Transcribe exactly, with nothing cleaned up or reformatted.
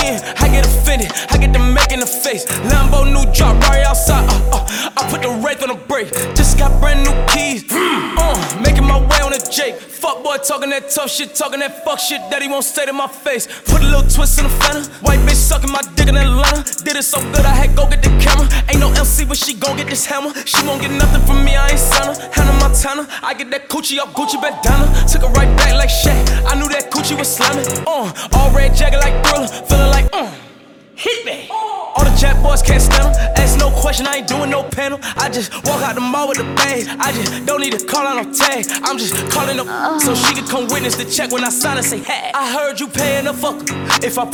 in, I get offended, I get the make in the face. Lambo new drop right outside, uh, uh, I put the Wraith on the brake. Just got brand new keys, uh, making my way on the Jake. Fuck boy talking that tough shit, talking that fuck shit that he won't say to my face. Put a little twist in the fender, white bitch sucking my dick in Atlanta. Did it so good I had go get the camera. Ain't no M C but she gon' get this hammer. She won't get nothing from me, I ain't Santa. Hannah Montana, I get that coochie up Gucci bandana. Took her right back like Shaq, I knew that coochie was slamming. Uh, all red jacket like Thriller, feeling like uh, hit me. All the jack boys can't stand 'em. Ask no question, I ain't doing no panel. I just walk out the mall with the bag. I just don't need to call out no tag. I'm just calling up so she can come witness the check when I sign and say, hey, I heard you paying a fucker. If I